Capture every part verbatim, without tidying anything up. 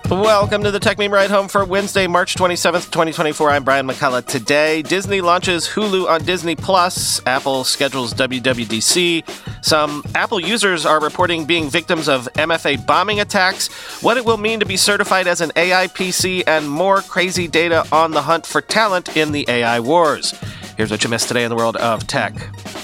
Welcome to the Tech Meme Ride Home for Wednesday, March twenty-seventh, twenty twenty-four. I'm Brian McCullough. Today, Disney launches Hulu on Disney Plus. Apple schedules W W D C. Some Apple users are reporting being victims of M F A bombing attacks. What it will mean to be certified as an A I P C, and more crazy data on the hunt for talent in the A I wars. Here's what you missed today in the world of tech.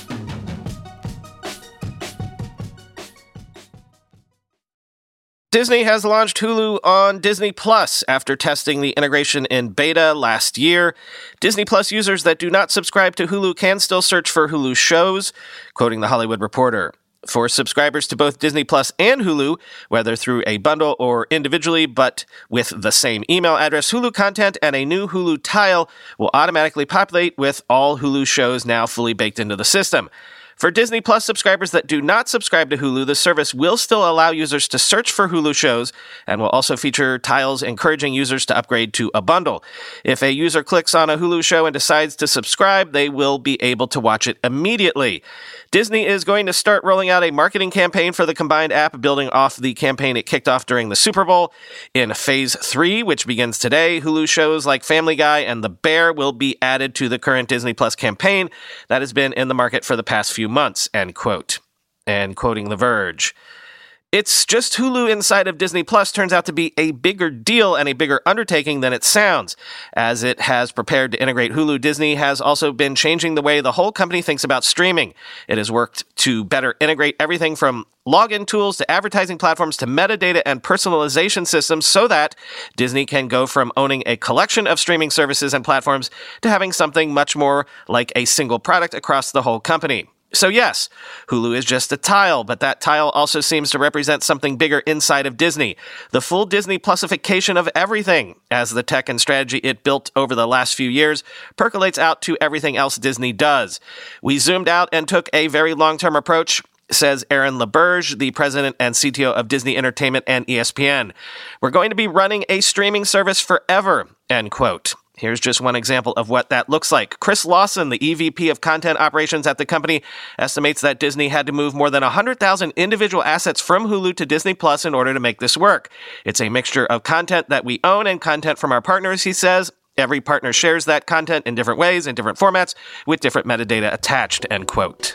Disney has launched Hulu on Disney Plus after testing the integration in beta last year. Disney Plus users that do not subscribe to Hulu can still search for Hulu shows, quoting The Hollywood Reporter. For subscribers to both Disney Plus and Hulu, whether through a bundle or individually but with the same email address, Hulu content and a new Hulu tile will automatically populate with all Hulu shows now fully baked into the system. For Disney Plus subscribers that do not subscribe to Hulu, the service will still allow users to search for Hulu shows and will also feature tiles encouraging users to upgrade to a bundle. If a user clicks on a Hulu show and decides to subscribe, they will be able to watch it immediately. Disney is going to start rolling out a marketing campaign for the combined app, building off the campaign it kicked off during the Super Bowl. In Phase three, which begins today, Hulu shows like Family Guy and The Bear will be added to the current Disney Plus campaign that has been in the market for the past few months, end quote. And quoting The Verge, "It's just Hulu inside of Disney Plus turns out to be a bigger deal and a bigger undertaking than it sounds. As it has prepared to integrate Hulu, Disney has also been changing the way the whole company thinks about streaming. It has worked to better integrate everything from login tools to advertising platforms to metadata and personalization systems so that Disney can go from owning a collection of streaming services and platforms to having something much more like a single product across the whole company. So yes, Hulu is just a tile, but that tile also seems to represent something bigger inside of Disney. The full Disney Plusification of everything, as the tech and strategy it built over the last few years percolates out to everything else Disney does. We zoomed out and took a very long-term approach," says Aaron LaBerge, the president and C T O of Disney Entertainment and E S P N. "We're going to be running a streaming service forever," end quote. Here's just one example of what that looks like. Chris Lawson, the E V P of Content Operations at the company, estimates that Disney had to move more than one hundred thousand individual assets from Hulu to Disney Plus in order to make this work. "It's a mixture of content that we own and content from our partners," he says. "Every partner shares that content in different ways, in different formats, with different metadata attached," end quote.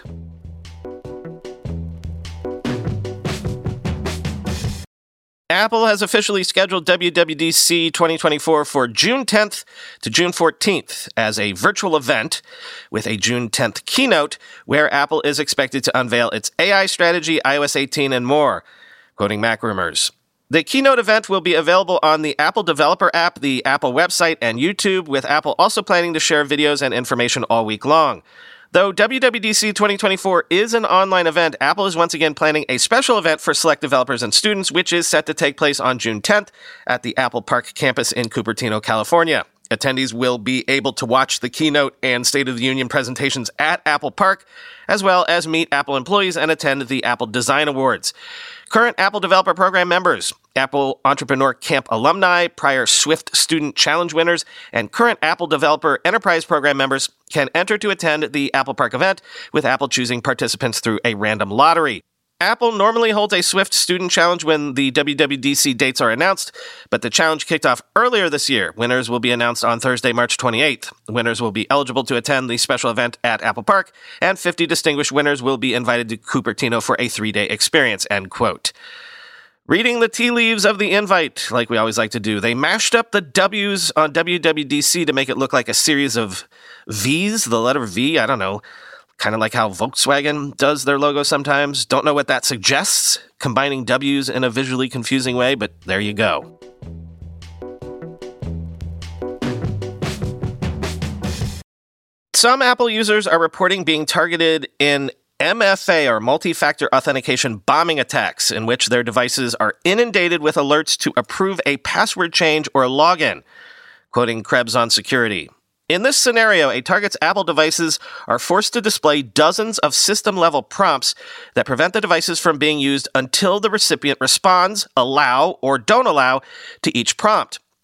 Apple has officially scheduled W W D C twenty twenty-four for June tenth to June fourteenth as a virtual event with a June tenth keynote where Apple is expected to unveil its A I strategy, i O S eighteen, and more, quoting MacRumors. The keynote event will be available on the Apple Developer app, the Apple website, and YouTube, with Apple also planning to share videos and information all week long. Though W W D C twenty twenty-four is an online event, Apple is once again planning a special event for select developers and students, which is set to take place on June tenth at the Apple Park campus in Cupertino, California. Attendees will be able to watch the keynote and State of the Union presentations at Apple Park, as well as meet Apple employees and attend the Apple Design Awards. Current Apple Developer Program members, Apple Entrepreneur Camp alumni, prior Swift Student Challenge winners, and current Apple Developer Enterprise Program members can enter to attend the Apple Park event, with Apple choosing participants through a random lottery. Apple normally holds a Swift Student Challenge when the W W D C dates are announced, but the challenge kicked off earlier this year. Winners will be announced on Thursday, March twenty-eighth. Winners will be eligible to attend the special event at Apple Park, and fifty distinguished winners will be invited to Cupertino for a three-day experience, end quote. Reading the tea leaves of the invite, like we always like to do, they mashed up the W's on W W D C to make it look like a series of V's, the letter V, I don't know. Kind of like how Volkswagen does their logo sometimes. Don't know what that suggests, combining W's in a visually confusing way, but there you go. Some Apple users are reporting being targeted in M F A, or multi-factor authentication bombing attacks, in which their devices are inundated with alerts to approve a password change or login, quoting Krebs on Security. In this scenario, a target's Apple devices are forced to display dozens of system-level prompts that prevent the devices from being used until the recipient responds, allow, or don't allow to each prompt.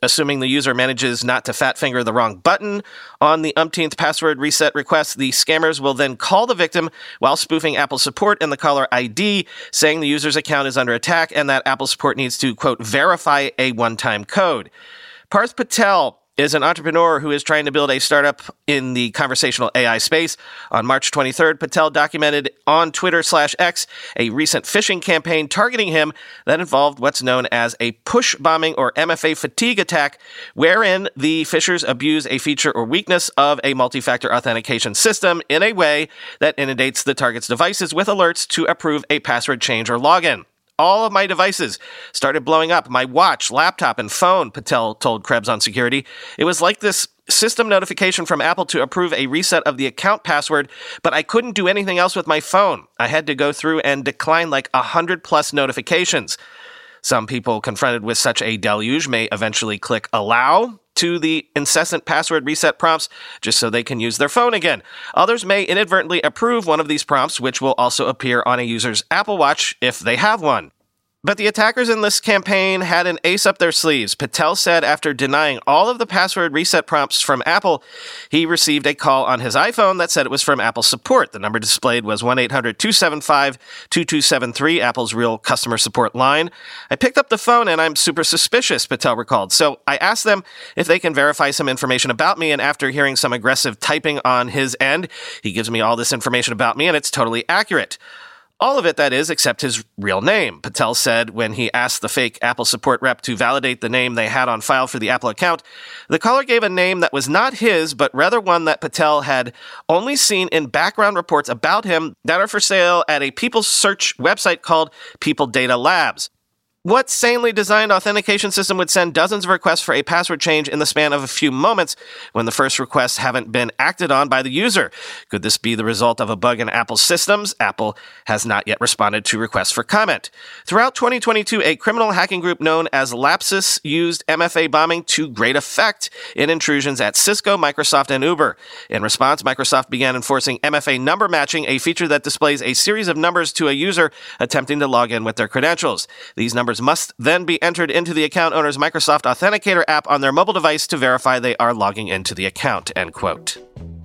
Assuming the user manages not to fat finger the wrong button on the umpteenth password reset request, the scammers will then call the victim while spoofing Apple support and the caller I D, saying the user's account is under attack and that Apple support needs to, quote, verify a one-time code. Parth Patel is an entrepreneur who is trying to build a startup in the conversational A I space. On March twenty-third, Patel documented on Twitter slash X a recent phishing campaign targeting him that involved what's known as a push bombing or M F A fatigue attack, wherein the phishers abuse a feature or weakness of a multi-factor authentication system in a way that inundates the target's devices with alerts to approve a password change or login. All of my devices started blowing up. My watch, laptop, and phone, Patel told Krebs on Security. It was like this system notification from Apple to approve a reset of the account password, but I couldn't do anything else with my phone. I had to go through and decline like a hundred plus notifications. Some people confronted with such a deluge may eventually click allow to the incessant password reset prompts just so they can use their phone again. Others may inadvertently approve one of these prompts, which will also appear on a user's Apple Watch if they have one. But the attackers in this campaign had an ace up their sleeves. Patel said after denying all of the password reset prompts from Apple, he received a call on his iPhone that said it was from Apple support. The number displayed was one eight hundred two seven five two two seven three, Apple's real customer support line. I picked up the phone and I'm super suspicious, Patel recalled. So I asked them if they can verify some information about me, and after hearing some aggressive typing on his end, he gives me all this information about me and it's totally accurate. All of it, that is, except his real name, Patel said when he asked the fake Apple support rep to validate the name they had on file for the Apple account. The caller gave a name that was not his, but rather one that Patel had only seen in background reports about him that are for sale at a People search website called People Data Labs. What sanely designed authentication system would send dozens of requests for a password change in the span of a few moments when the first requests haven't been acted on by the user? Could this be the result of a bug in Apple's systems? Apple has not yet responded to requests for comment. Throughout twenty twenty-two, a criminal hacking group known as Lapsus used M F A bombing to great effect in intrusions at Cisco, Microsoft, and Uber. In response, Microsoft began enforcing M F A number matching, a feature that displays a series of numbers to a user attempting to log in with their credentials. These numbers must then be entered into the account owner's Microsoft Authenticator app on their mobile device to verify they are logging into the account, end quote.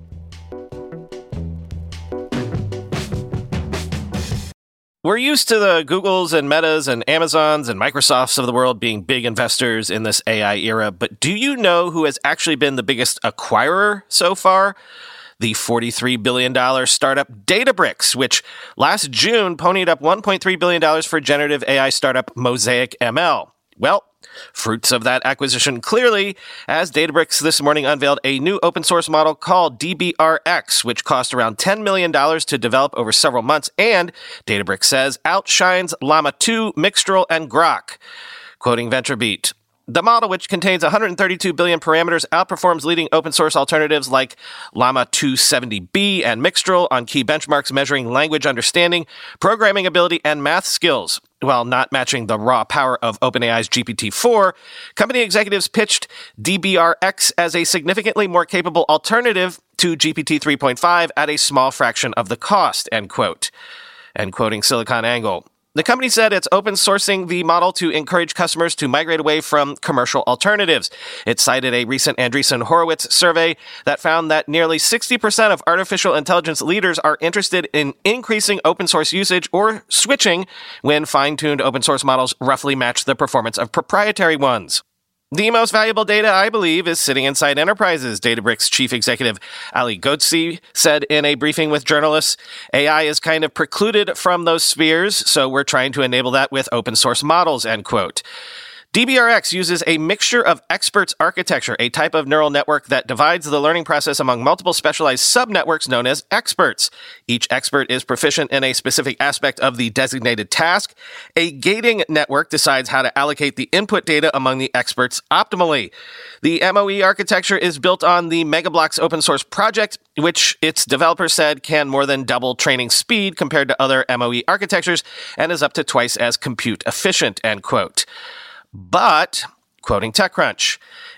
We're used to the Googles and Metas and Amazons and Microsofts of the world being big investors in this A I era, but do you know who has actually been the biggest acquirer so far? The forty-three billion dollars startup Databricks, which last June ponied up one point three billion dollars for generative A I startup Mosaic M L. Well, fruits of that acquisition clearly, as Databricks this morning unveiled a new open source model called D B R X, which cost around ten million dollars to develop over several months, and Databricks says outshines Llama two, Mixtral, and Grok. Quoting VentureBeat, the model, which contains one hundred thirty-two billion parameters, outperforms leading open source alternatives like Llama two seventy B and Mixtral on key benchmarks measuring language understanding, programming ability, and math skills. While not matching the raw power of OpenAI's G P T four, company executives pitched D B R X as a significantly more capable alternative to G P T three point five at a small fraction of the cost, end quote. And quoting SiliconANGLE, the company said it's open sourcing the model to encourage customers to migrate away from commercial alternatives. It cited a recent Andreessen Horowitz survey that found that nearly sixty percent of artificial intelligence leaders are interested in increasing open source usage or switching when fine-tuned open source models roughly match the performance of proprietary ones. The most valuable data, I believe, is sitting inside enterprises, Databricks chief executive Ali Ghodsi said in a briefing with journalists. A I is kind of precluded from those spheres, so we're trying to enable that with open source models, end quote. D B R X uses a mixture of experts architecture, a type of neural network that divides the learning process among multiple specialized subnetworks known as experts. Each expert is proficient in a specific aspect of the designated task. A gating network decides how to allocate the input data among the experts optimally. The M O E architecture is built on the Megablocks open source project, which its developers said can more than double training speed compared to other M O E architectures and is up to twice as compute efficient, end quote. But, quoting TechCrunch,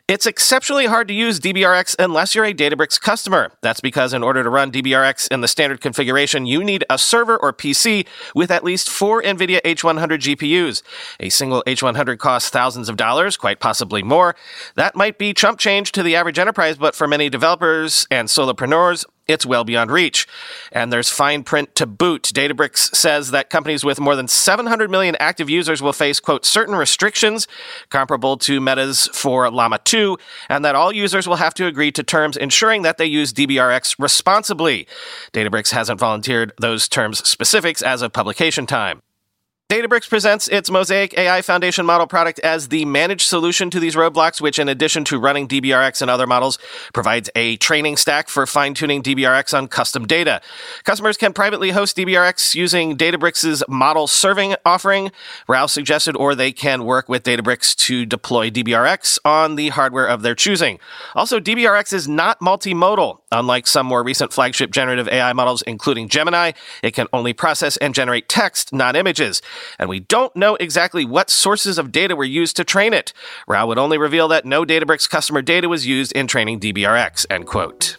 It's exceptionally hard to use D B R X unless you're a Databricks customer. That's because in order to run D B R X in the standard configuration, you need a server or P C with at least four NVIDIA H one hundred G P Us. A single H one hundred costs thousands of dollars, quite possibly more. That might be chump change to the average enterprise, but for many developers and solopreneurs, it's well beyond reach. And there's fine print to boot. Databricks says that companies with more than seven hundred million active users will face, quote, certain restrictions comparable to Meta's for Llama two, and that all users will have to agree to terms ensuring that they use D B R X responsibly. Databricks hasn't volunteered those terms specifics as of publication time. Databricks presents its Mosaic A I Foundation model product as the managed solution to these roadblocks, which in addition to running D B R X and other models, provides a training stack for fine-tuning D B R X on custom data. Customers can privately host D B R X using Databricks' model serving offering, Ralph suggested, or they can work with Databricks to deploy D B R X on the hardware of their choosing. Also, D B R X is not multimodal. Unlike some more recent flagship generative A I models, including Gemini, it can only process and generate text, not images. And we don't know exactly what sources of data were used to train it. Rao would only reveal that no Databricks customer data was used in training D B R X, end quote.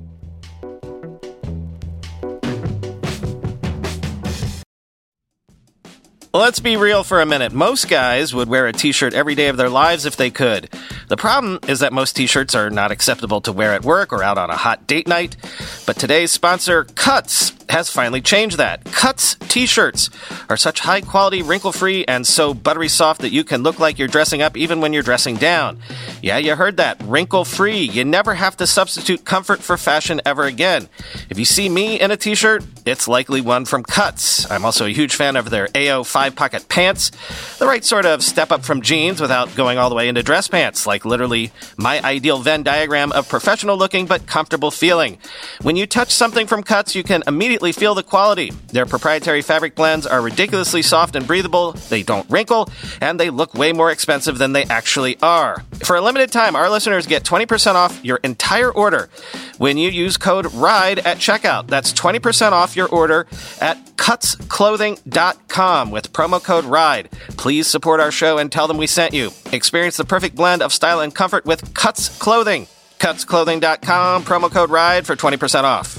Let's be real for a minute. Most guys would wear a t-shirt every day of their lives if they could. The problem is that most t-shirts are not acceptable to wear at work or out on a hot date night. But today's sponsor, Cuts, has finally changed that. Cuts t-shirts are such high-quality, wrinkle-free, and so buttery soft that you can look like you're dressing up even when you're dressing down. Yeah, you heard that. Wrinkle-free. You never have to substitute comfort for fashion ever again. If you see me in a t-shirt, it's likely one from Cuts. I'm also a huge fan of their A O five-pocket pants. The right sort of step up from jeans without going all the way into dress pants, like literally my ideal Venn diagram of professional-looking but comfortable feeling. When you touch something from Cuts, you can immediately feel the quality. Their proprietary fabric blends are ridiculously soft and breathable, they don't wrinkle, and they look way more expensive than they actually are. For a limited time, our listeners get twenty percent off your entire order when you use code RIDE at checkout. That's twenty percent off your order at cuts clothing dot com with promo code RIDE. Please support our show and tell them we sent you. Experience the perfect blend of style and comfort with Cuts Clothing. cuts clothing dot com, promo code RIDE for twenty percent off.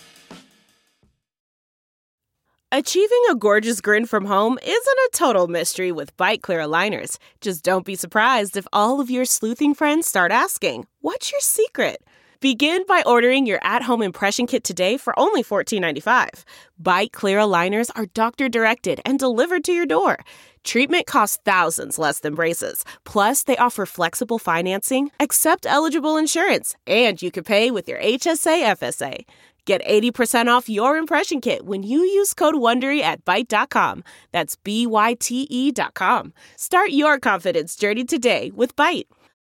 Achieving a gorgeous grin from home isn't a total mystery with Byte Clear aligners. Just don't be surprised if all of your sleuthing friends start asking, "What's your secret?" Begin by ordering your at-home impression kit today for only fourteen ninety-five. Byte Clear aligners are doctor-directed and delivered to your door. Treatment costs thousands less than braces. Plus, they offer flexible financing, accept eligible insurance, and you can pay with your H S A F S A. Get eighty percent off your impression kit when you use code WONDERY at byte dot com. That's B Y T E dot com. Start your confidence journey today with Byte.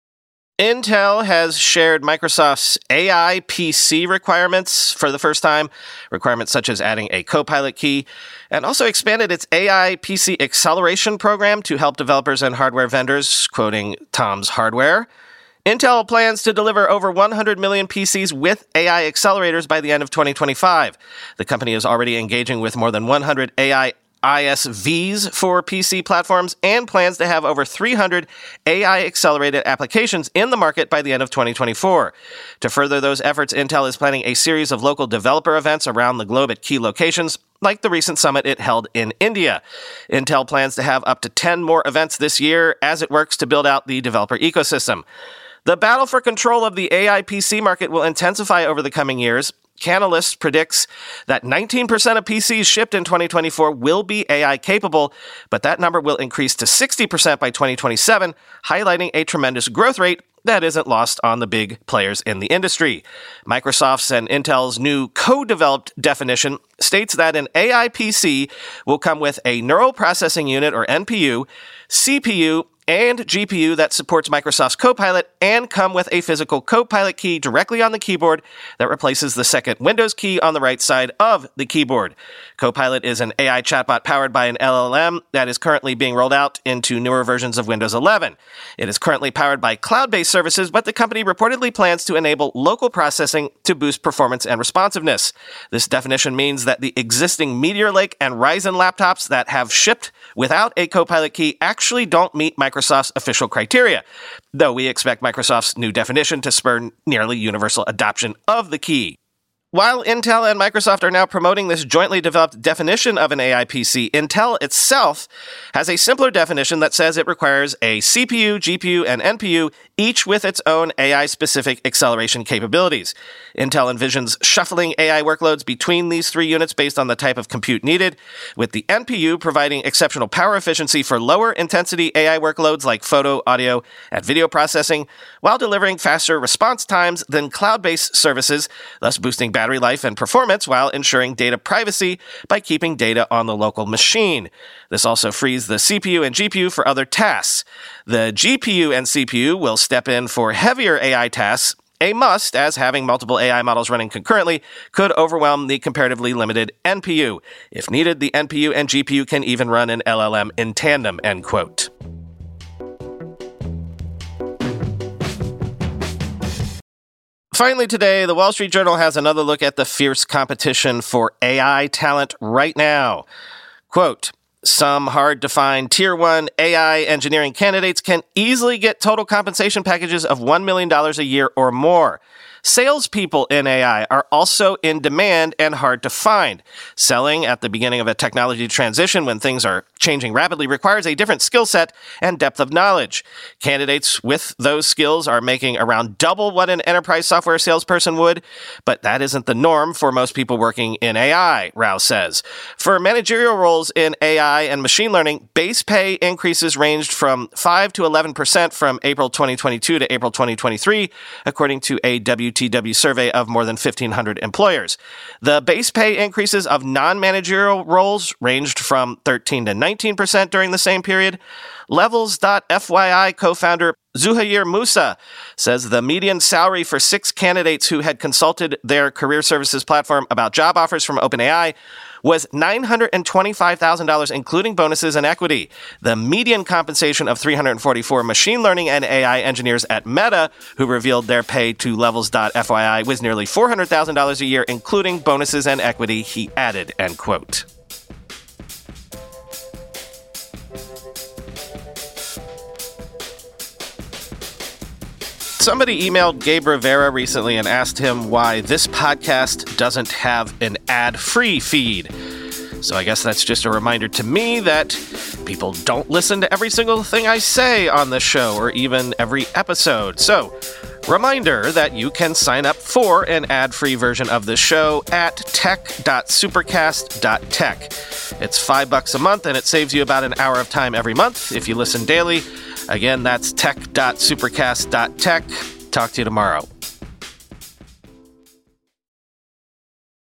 Intel has shared Microsoft's A I P C requirements for the first time, requirements such as adding a Copilot key, and also expanded its A I P C acceleration program to help developers and hardware vendors, quoting Tom's Hardware. Intel plans to deliver over one hundred million P Cs with A I accelerators by the end of twenty twenty-five. The company is already engaging with more than one hundred A I I S Vs for P C platforms and plans to have over three hundred A I-accelerated applications in the market by the end of twenty twenty-four. To further those efforts, Intel is planning a series of local developer events around the globe at key locations, like the recent summit it held in India. Intel plans to have up to ten more events this year as it works to build out the developer ecosystem. The battle for control of the A I P C market will intensify over the coming years. Canalys predicts that nineteen percent of P Cs shipped in twenty twenty-four will be A I capable, but that number will increase to sixty percent by twenty twenty-seven, highlighting a tremendous growth rate that isn't lost on the big players in the industry. Microsoft's and Intel's new co-developed definition states that an A I P C will come with a neural processing unit, or N P U, C P U, and G P U that supports Microsoft's Copilot, and come with a physical Copilot key directly on the keyboard that replaces the second Windows key on the right side of the keyboard. Copilot is an A I chatbot powered by an L L M that is currently being rolled out into newer versions of Windows eleven. It is currently powered by cloud-based services, but the company reportedly plans to enable local processing to boost performance and responsiveness. This definition means that the existing Meteor Lake and Ryzen laptops that have shipped without a Copilot key actually don't meet Microsoft's Microsoft's official criteria, though we expect Microsoft's new definition to spur nearly universal adoption of the key. While Intel and Microsoft are now promoting this jointly developed definition of an A I P C, Intel itself has a simpler definition that says it requires a C P U, G P U, and N P U, each with its own A I-specific acceleration capabilities. Intel envisions shuffling A I workloads between these three units based on the type of compute needed, with the N P U providing exceptional power efficiency for lower-intensity A I workloads like photo, audio, and video processing, while delivering faster response times than cloud-based services, thus boosting battery life and performance while ensuring data privacy by keeping data on the local machine. This also frees the C P U and G P U for other tasks. The G P U and C P U will step in for heavier A I tasks, a must, as having multiple A I models running concurrently could overwhelm the comparatively limited N P U. If needed, the N P U and G P U can even run an L L M in tandem, end quote. Finally today, the Wall Street Journal has another look at the fierce competition for A I talent right now. Quote, some hard-to-find Tier one A I engineering candidates can easily get total compensation packages of one million dollars a year or more. Salespeople in A I are also in demand and hard to find. Selling at the beginning of a technology transition when things are changing rapidly requires a different skill set and depth of knowledge. Candidates with those skills are making around double what an enterprise software salesperson would, but that isn't the norm for most people working in A I, Rao says. For managerial roles in A I and machine learning, base pay increases ranged from five to eleven percent from April twenty twenty-two to April twenty twenty-three, according to a W T W survey of more than fifteen hundred employers. The base pay increases of non-managerial roles ranged from thirteen to nineteen percent during the same period. Levels dot F Y I co-founder Zuhair Musa says the median salary for six candidates who had consulted their career services platform about job offers from OpenAI was nine hundred twenty-five thousand dollars, including bonuses and equity. The median compensation of three hundred forty-four machine learning and A I engineers at Meta, who revealed their pay to Levels dot F Y I, was nearly four hundred thousand dollars a year, including bonuses and equity, he added, end quote. Somebody emailed Gabe Rivera recently and asked him why this podcast doesn't have an ad-free feed. So I guess that's just a reminder to me that people don't listen to every single thing I say on the show or even every episode. So, reminder that you can sign up for an ad-free version of the show at tech dot supercast dot tech. It's five bucks a month and it saves you about an hour of time every month if you listen daily. Again, that's tech dot supercast dot tech. Talk to you tomorrow.